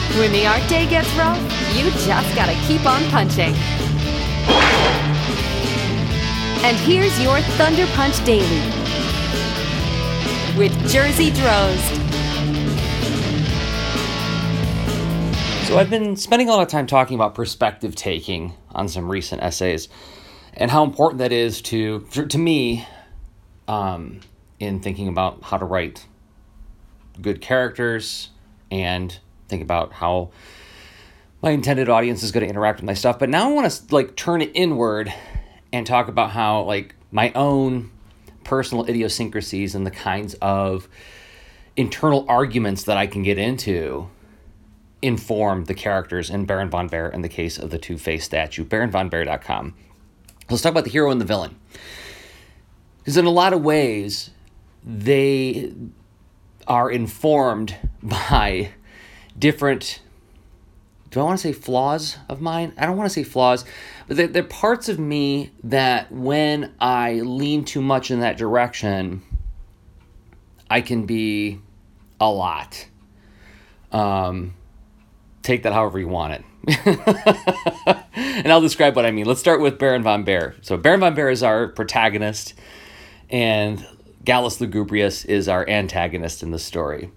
When the art day gets rough, you just gotta keep on punching. And here's your Thunder Punch Daily with Jersey Drozd. So I've been spending a lot of time talking about perspective taking on some recent essays and how important that is to me in thinking about how to write good characters and think about how my intended audience is going to interact with my stuff. But now I want to turn it inward and talk about how my own personal idiosyncrasies and the kinds of internal arguments that I can get into inform the characters in Baron von Bear in the case of the Two-Face statue, baronvonbear.com. Let's talk about the hero and the villain. Because in a lot of ways, they are informed by different, do I want to say flaws of mine? I don't want to say flaws, but they're parts of me that when I lean too much in that direction, I can be a lot. Take that however you want it. And I'll describe what I mean. Let's start with Baron von Bear. So Baron von Bear is our protagonist, and Gallus Lugubrious is our antagonist in the story.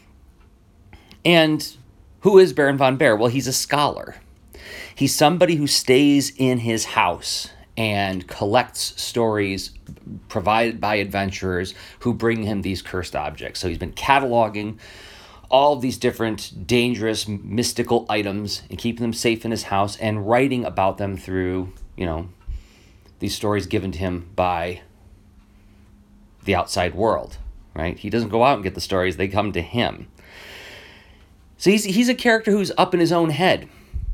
And who is Baron von Bear? Well, he's a scholar. He's somebody who stays in his house and collects stories provided by adventurers who bring him these cursed objects. So he's been cataloging all of these different dangerous, mystical items and keeping them safe in his house and writing about them through, these stories given to him by the outside world, right? He doesn't go out and get the stories, they come to him. So he's a character who's up in his own head.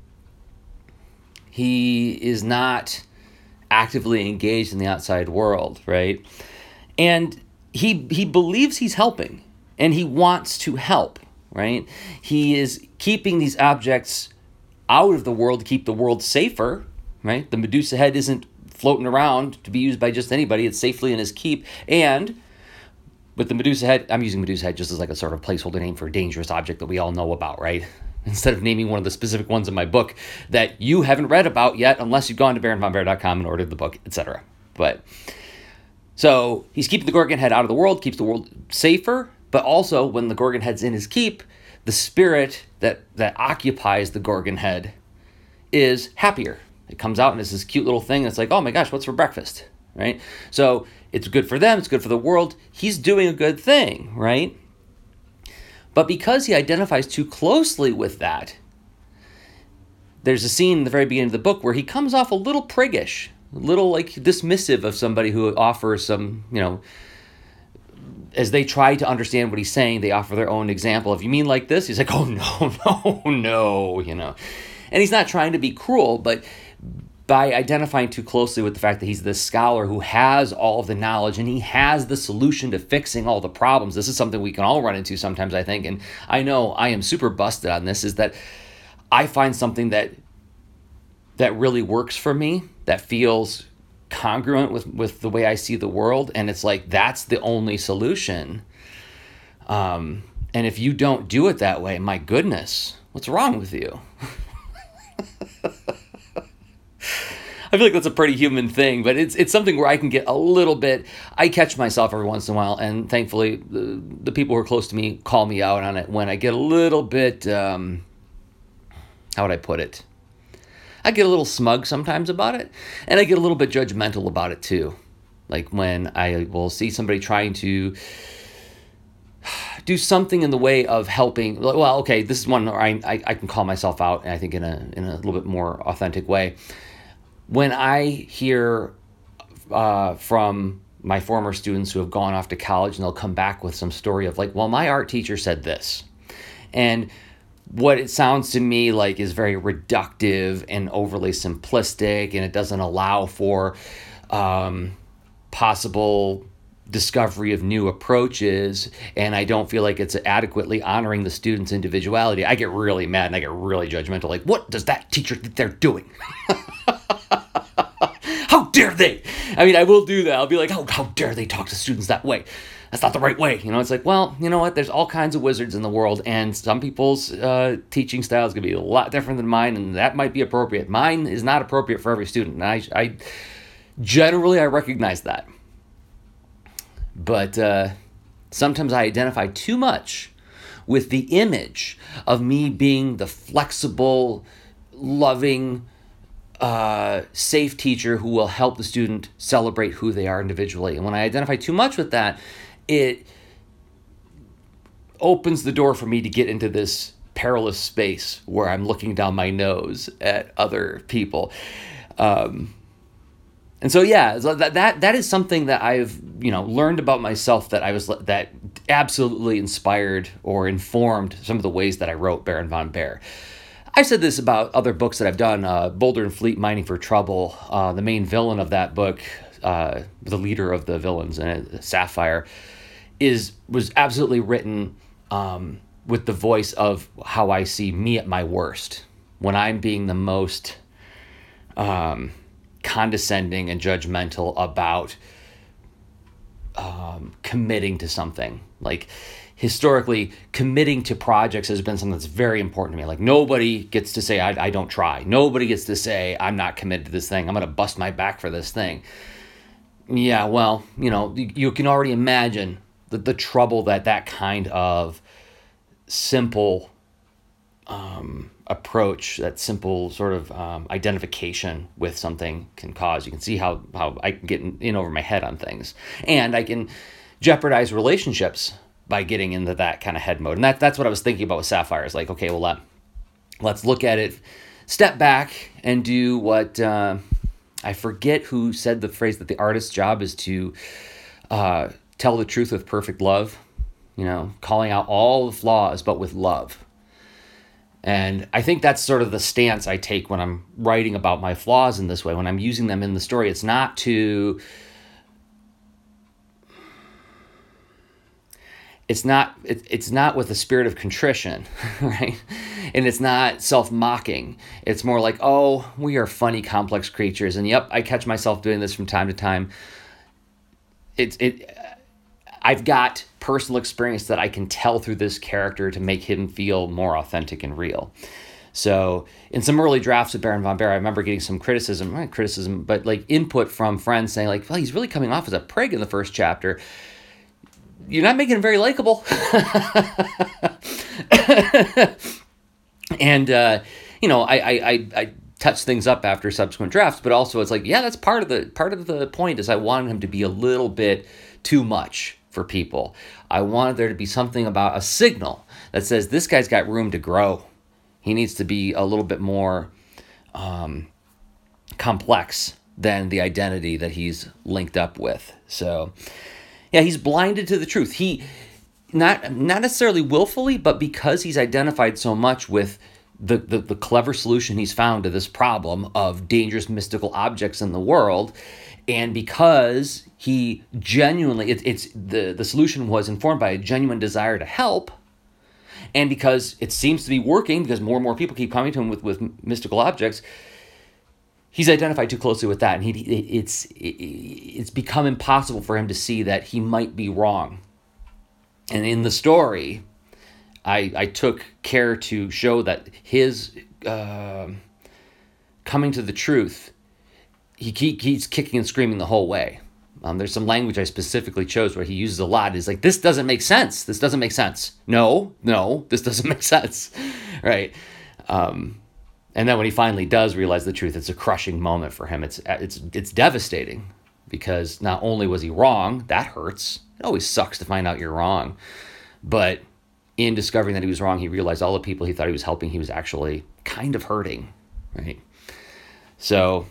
He is not actively engaged in the outside world, right? And he believes he's helping, and he wants to help, right? He is keeping these objects out of the world to keep the world safer, right? The Medusa head isn't floating around to be used by just anybody. It's safely in his keep. And with the Medusa head, I'm using Medusa head just as a sort of placeholder name for a dangerous object that we all know about, right? Instead of naming one of the specific ones in my book that you haven't read about yet, unless you've gone to baronvonbear.com and ordered the book, etc. But so he's keeping the Gorgon head out of the world, keeps the world safer, but also when the Gorgon head's in his keep, the spirit that occupies the Gorgon head is happier. It comes out and it's this cute little thing, and it's like, oh my gosh, what's for breakfast, right? So it's good for them, it's good for the world. He's doing a good thing, right? But because he identifies too closely with that, there's a scene in the very beginning of the book where he comes off a little priggish, a little dismissive of somebody who offers some, as they try to understand what he's saying, they offer their own example. If you mean like this, he's like, oh no, And he's not trying to be cruel, but by identifying too closely with the fact that he's this scholar who has all of the knowledge and he has the solution to fixing all the problems. This is something we can all run into sometimes, I think, and I know I am super busted on this, is that I find something that really works for me, that feels congruent with the way I see the world, and it's like, that's the only solution. And if you don't do it that way, my goodness, what's wrong with you? I feel like that's a pretty human thing, but it's something where I can get a little bit, I catch myself every once in a while, and thankfully the people who are close to me call me out on it when I get a little bit, how would I put it? I get a little smug sometimes about it, and I get a little bit judgmental about it too. Like when I will see somebody trying to do something in the way of helping. Well, okay, this is one where I can call myself out, and I think in a little bit more authentic way. When I hear from my former students who have gone off to college and they'll come back with some story of well, my art teacher said this. And what it sounds to me like is very reductive and overly simplistic, and it doesn't allow for possible discovery of new approaches, and I don't feel like it's adequately honoring the student's individuality. I get really mad and I get really judgmental. What does that teacher think they're doing? How dare they? I mean, I will do that. I'll be like, how dare they talk to students that way? that's not the right way. It's like, well, you know what? There's all kinds of wizards in the world, and some people's teaching style is going to be a lot different than mine, and that might be appropriate. Mine is not appropriate for every student, and I generally recognize that. But sometimes I identify too much with the image of me being the flexible, loving, safe teacher who will help the student celebrate who they are individually. And when I identify too much with that, it opens the door for me to get into this perilous space where I'm looking down my nose at other people. And so, yeah, that is something that I've, learned about myself that absolutely inspired or informed some of the ways that I wrote Baron von Bear. I've said this about other books that I've done, Boulder and Fleet, Mining for Trouble. The main villain of that book, the leader of the villains in it, Sapphire, was absolutely written with the voice of how I see me at my worst, when I'm being the most condescending and judgmental about committing to something. Like, historically, committing to projects has been something that's very important to me. Like, nobody gets to say I don't try. Nobody gets to say I'm not committed to this thing. I'm going to bust my back for this thing. Yeah, well, you can already imagine the trouble that kind of simple approach, that simple sort of identification with something can cause. You can see how I can get in over my head on things, and I can jeopardize relationships by getting into that kind of head mode. And that's what I was thinking about with Sapphire. Is like, okay, well, let's look at it, step back, and do what I forget who said the phrase that the artist's job is to tell the truth with perfect love. Calling out all the flaws, but with love. And I think that's sort of the stance I take when I'm writing about my flaws in this way. When I'm using them in the story, it's not with a spirit of contrition, right? And it's not self-mocking. It's more like, oh, we are funny, complex creatures. And yep, I catch myself doing this from time to time. I've got personal experience that I can tell through this character to make him feel more authentic and real. So in some early drafts of Baron von Bear, I remember getting some but like input from friends saying like, well, he's really coming off as a prig in the first chapter. You're not making him very likable. And, I touch things up after subsequent drafts, but also it's like, yeah, that's part of the point is I wanted him to be a little bit too much for people. I wanted there to be something about a signal that says this guy's got room to grow. He needs to be a little bit more complex than the identity that he's linked up with. So, yeah, he's blinded to the truth. He not necessarily willfully, but because he's identified so much with the clever solution he's found to this problem of dangerous mystical objects in the world, and because he genuinely, the solution was informed by a genuine desire to help, and because it seems to be working, because more and more people keep coming to him with mystical objects, he's identified too closely with that, and it's become impossible for him to see that he might be wrong. And in the story, I took care to show that his coming to the truth, he's kicking and screaming the whole way. There's some language I specifically chose where he uses a lot. He's like, this doesn't make sense. This doesn't make sense. No, this doesn't make sense. Right? And then when he finally does realize the truth, it's a crushing moment for him. It's devastating because not only was he wrong, that hurts. It always sucks to find out you're wrong. But in discovering that he was wrong, he realized all the people he thought he was helping, he was actually kind of hurting. Right? So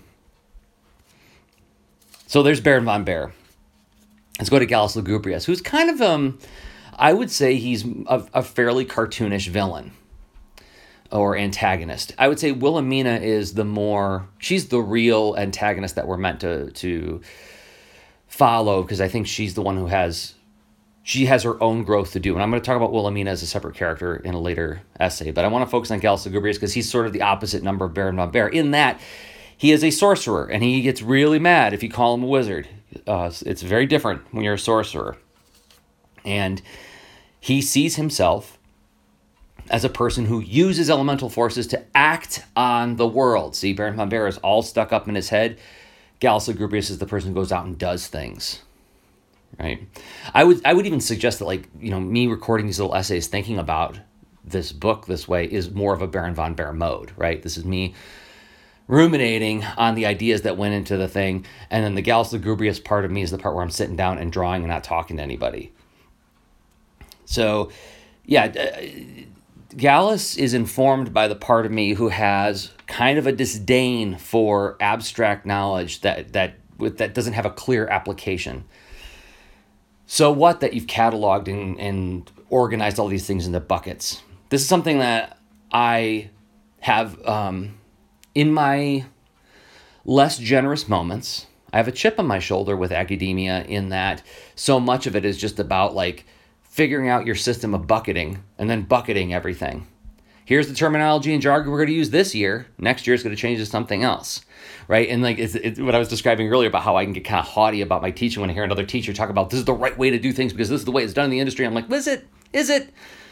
there's Baron von Bear. Let's go to Gallus Lugubrius, who's kind of, I would say he's a fairly cartoonish villain or antagonist. I would say Wilhelmina is she's the real antagonist that we're meant to follow, because I think she's the one who has her own growth to do. And I'm going to talk about Wilhelmina as a separate character in a later essay, but I want to focus on Gallus Lugubrius because he's sort of the opposite number of Baron von Bear in that he is a sorcerer, and he gets really mad if you call him a wizard. It's very different when you're a sorcerer. And he sees himself as a person who uses elemental forces to act on the world. See, Baron von Behr is all stuck up in his head. Gallus Lugubrius is the person who goes out and does things, right? I would even suggest that, like, me recording these little essays, thinking about this book this way is more of a Baron von Behr mode, right? This is me ruminating on the ideas that went into the thing, and then the Gallus Lugubrius part of me is the part where I'm sitting down and drawing and not talking to anybody. So, yeah, Gallus is informed by the part of me who has kind of a disdain for abstract knowledge that doesn't have a clear application. So what that you've cataloged and organized all these things into buckets? This is something that I have in my less generous moments. I have a chip on my shoulder with academia in that so much of it is just about like figuring out your system of bucketing and then bucketing everything. Here's the terminology and jargon we're going to use this year. Next year is going to change to something else, right? And like it's what I was describing earlier about how I can get kind of haughty about my teaching when I hear another teacher talk about this is the right way to do things because this is the way it's done in the industry. I'm like, is it? Is it?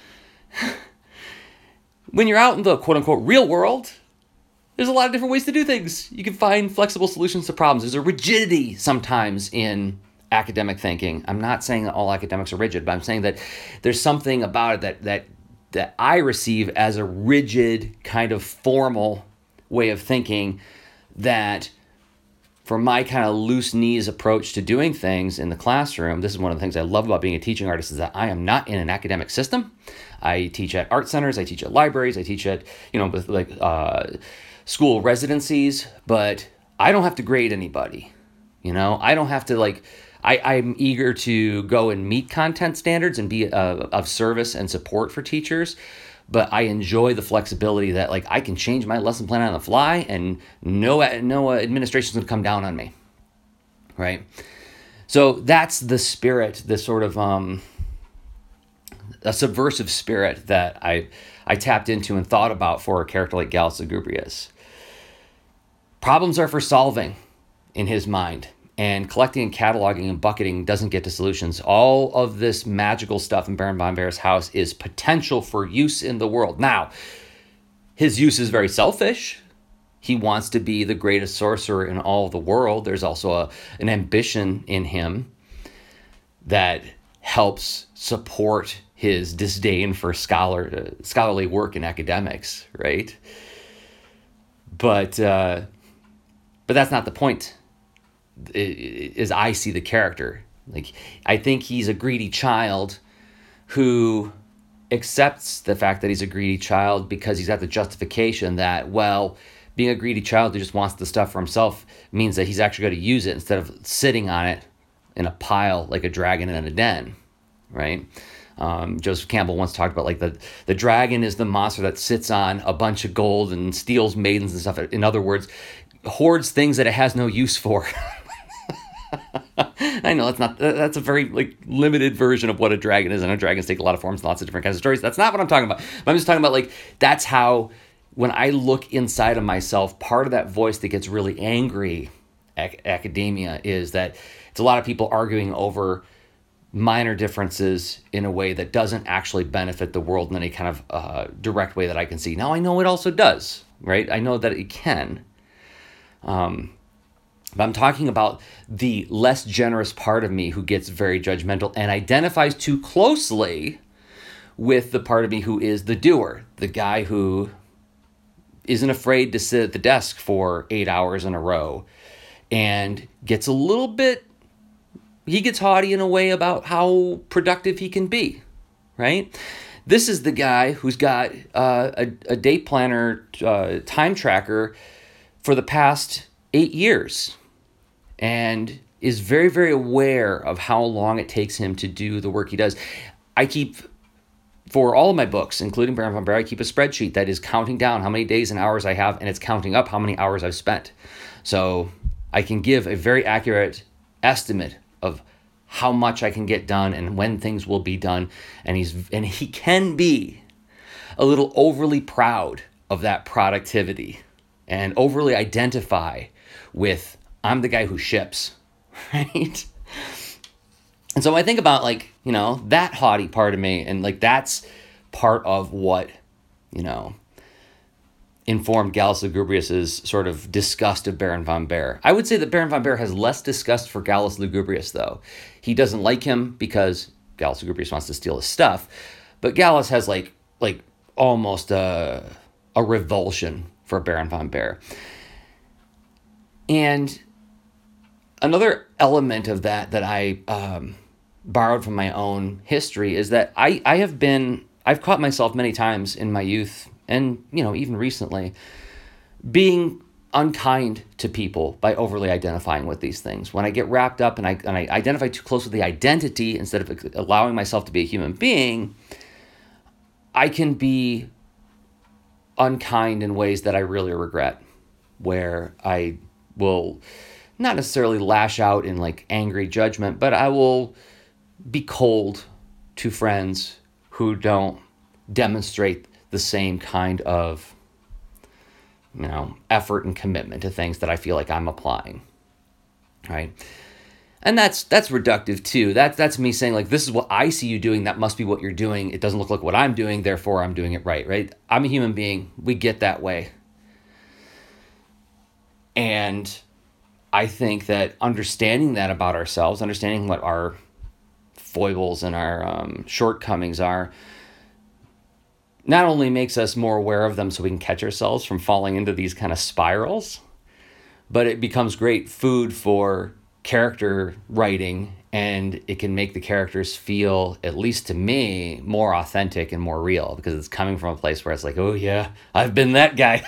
When you're out in the quote-unquote real world, there's a lot of different ways to do things. You can find flexible solutions to problems. There's a rigidity sometimes in academic thinking. I'm not saying that all academics are rigid, but I'm saying that there's something about it that I receive as a rigid kind of formal way of thinking that for my kind of loose knees approach to doing things in the classroom, this is one of the things I love about being a teaching artist is that I am not in an academic system. I teach at art centers, I teach at libraries, I teach at, school residencies, but I don't have to grade anybody. I don't have to I'm eager to go and meet content standards and be of service and support for teachers, but I enjoy the flexibility that I can change my lesson plan on the fly and no administration's going to come down on me, right? So that's the spirit, this sort of a subversive spirit that I tapped into and thought about for a character like Gallus Lugubrius. Problems are for solving in his mind. And collecting and cataloging and bucketing doesn't get to solutions. All of this magical stuff in Baron von Behr's house is potential for use in the world. Now, his use is very selfish. He wants to be the greatest sorcerer in all the world. There's also an ambition in him that helps support his disdain for scholarly work in academics, right? But that's not the point. As I see the character, I think he's a greedy child who accepts the fact that he's a greedy child because he's got the justification that, well, being a greedy child who just wants the stuff for himself means that he's actually going to use it instead of sitting on it in a pile like a dragon in a den, right? Joseph Campbell once talked about the dragon is the monster that sits on a bunch of gold and steals maidens and stuff. In other words, hoards things that it has no use for. I know that's a very limited version of what a dragon is. I know dragons take a lot of forms and lots of different kinds of stories. That's not what I'm talking about. But I'm just talking about that's how when I look inside of myself, part of that voice that gets really angry at academia is that it's a lot of people arguing over minor differences in a way that doesn't actually benefit the world in any kind of direct way that I can see. Now I know it also does, right? I know that it can. But I'm talking about the less generous part of me who gets very judgmental and identifies too closely with the part of me who is the doer, the guy who isn't afraid to sit at the desk for 8 hours in a row and gets he gets haughty in a way about how productive he can be, right? This is the guy who's got a date planner time tracker for the past 8 years and is very, very aware of how long it takes him to do the work he does. For all of my books, including Baron von Behr, I keep a spreadsheet that is counting down how many days and hours I have, and it's counting up how many hours I've spent. So I can give a very accurate estimate of how much I can get done and when things will be done. And he can be a little overly proud of that productivity and overly identify with, I'm the guy who ships, right? And so I think about like, that haughty part of me, and like that's part of what, informed Gallus Lugubrius's sort of disgust of Baron von Behr. I would say that Baron von Behr has less disgust for Gallus Lugubrius, though. He doesn't like him because Gallus Lugubrius wants to steal his stuff, but Gallus has like almost a revulsion for Baron von Behr. And another element of that I borrowed from my own history is that I've caught myself many times in my youth and, even recently, being unkind to people by overly identifying with these things. When I get wrapped up and I identify too close with the identity instead of allowing myself to be a human being, I can be unkind in ways that I really regret, where I will not necessarily lash out in like angry judgment, but I will be cold to friends who don't demonstrate the same kind of, effort and commitment to things that I feel like I'm applying, right? And that's reductive too. That's me saying like, this is what I see you doing. That must be what you're doing. It doesn't look like what I'm doing. Therefore, I'm doing it right? I'm a human being. We get that way. And I think that understanding that about ourselves, understanding what our foibles and our shortcomings are, not only makes us more aware of them so we can catch ourselves from falling into these kind of spirals, but it becomes great food for character writing, and it can make the characters feel, at least to me, more authentic and more real, because it's coming from a place where it's like, oh yeah, I've been that guy.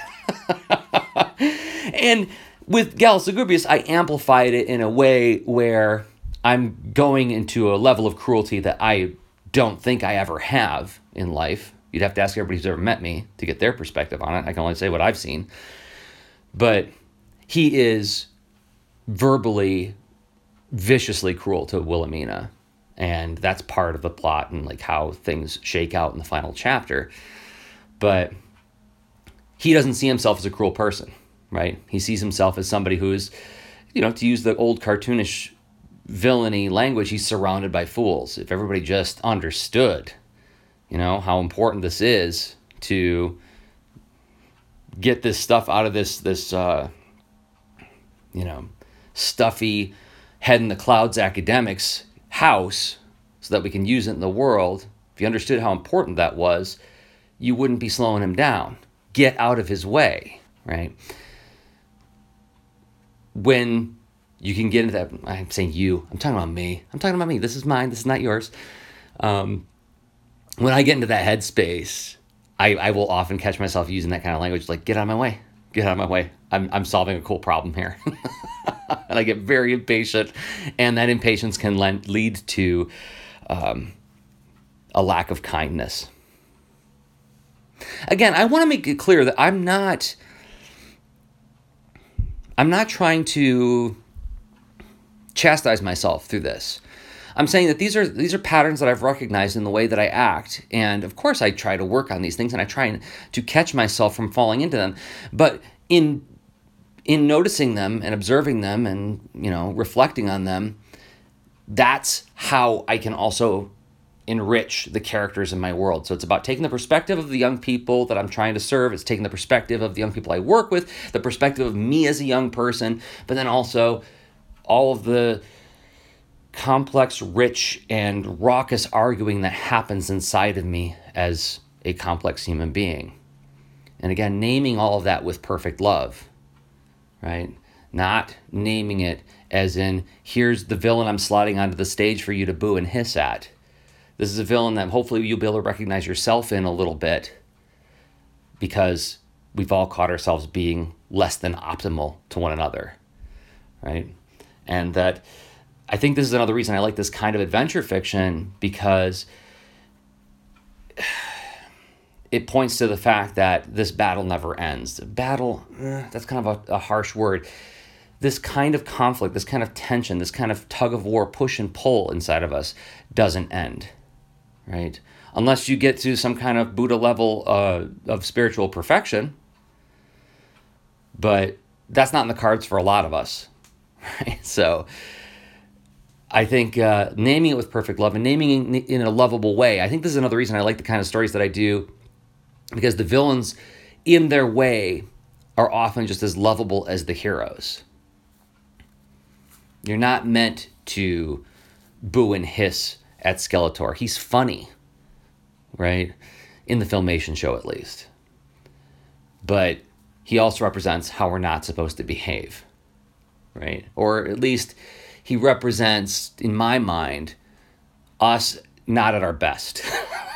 And with Gallus Lugubrius, I amplified it in a way where I'm going into a level of cruelty that I don't think I ever have in life. You'd have to ask everybody who's ever met me to get their perspective on it. I can only say what I've seen. But he is verbally, viciously cruel to Wilhelmina. And that's part of the plot and like how things shake out in the final chapter. But he doesn't see himself as a cruel person, right? He sees himself as somebody who is, to use the old cartoonish villainy language, he's surrounded by fools. If everybody just understood, how important this is to get this stuff out of this stuffy head in the clouds academics house so that we can use it in the world. If you understood how important that was, you wouldn't be slowing him down. Get out of his way, right? When you can get into that, I'm saying you, I'm talking about me. This is mine, this is not yours. When I get into that headspace, I will often catch myself using that kind of language, like, get out of my way. I'm solving a cool problem here. And I get very impatient, and that impatience can lead to a lack of kindness. Again, I want to make it clear that I'm not trying to chastise myself through this. I'm saying that these are patterns that I've recognized in the way that I act, and of course I try to work on these things, and I try to catch myself from falling into them. But in noticing them and observing them and reflecting on them, that's how I can also enrich the characters in my world. So it's about taking the perspective of the young people that I'm trying to serve. It's taking the perspective of the young people I work with, the perspective of me as a young person, but then also all of the complex, rich, and raucous arguing that happens inside of me as a complex human being. And again, naming all of that with perfect love, right? Not naming it as in, here's the villain I'm sliding onto the stage for you to boo and hiss at. This is a villain that hopefully you'll be able to recognize yourself in a little bit, because we've all caught ourselves being less than optimal to one another, right? And that I think this is another reason I like this kind of adventure fiction, because it points to the fact that this battle never ends. Battle, that's kind of a harsh word. This kind of conflict, this kind of tension, this kind of tug of war, push and pull inside of us doesn't end, right? Unless you get to some kind of Buddha level of spiritual perfection. But that's not in the cards for a lot of us, right? So I think naming it with perfect love and naming it in a lovable way. I think this is another reason I like the kind of stories that I do, because the villains, in their way, are often just as lovable as the heroes. You're not meant to boo and hiss at Skeletor. He's funny, right? In the Filmation show, at least. But he also represents how we're not supposed to behave, right? Or at least he represents, in my mind, us not at our best.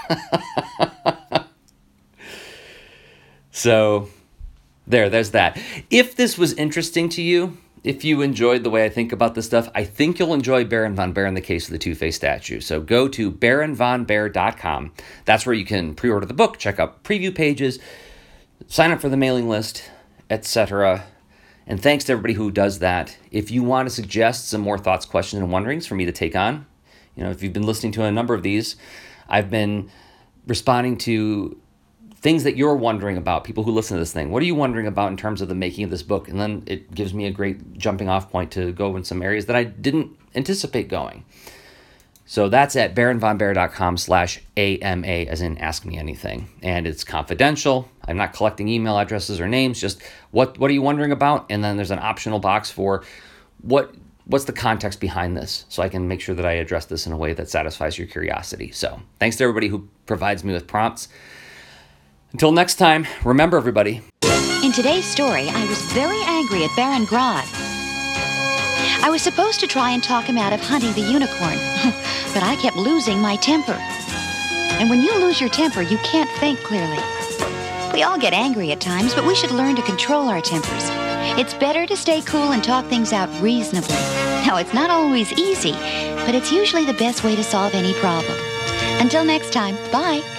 So there's that. If this was interesting to you, if you enjoyed the way I think about this stuff, I think you'll enjoy Baron Von Bear in the Case of the Two-Face Statue. So go to baronvonbear.com. That's where you can pre-order the book, check out preview pages, sign up for the mailing list, etc. And thanks to everybody who does that. If you want to suggest some more thoughts, questions, and wonderings for me to take on, if you've been listening to a number of these, I've been responding to things that you're wondering about, people who listen to this thing. What are you wondering about in terms of the making of this book? And then it gives me a great jumping off point to go in some areas that I didn't anticipate going. So that's at baronvonbear.com/AMA, as in ask me anything. And it's confidential. I'm not collecting email addresses or names, just what are you wondering about? And then there's an optional box for what's the context behind this, so I can make sure that I address this in a way that satisfies your curiosity. So thanks to everybody who provides me with prompts. Until next time, remember, everybody. In today's story, I was very angry at Baron Grodd. I was supposed to try and talk him out of hunting the unicorn, but I kept losing my temper. And when you lose your temper, you can't think clearly. We all get angry at times, but we should learn to control our tempers. It's better to stay cool and talk things out reasonably. Now, it's not always easy, but it's usually the best way to solve any problem. Until next time, bye.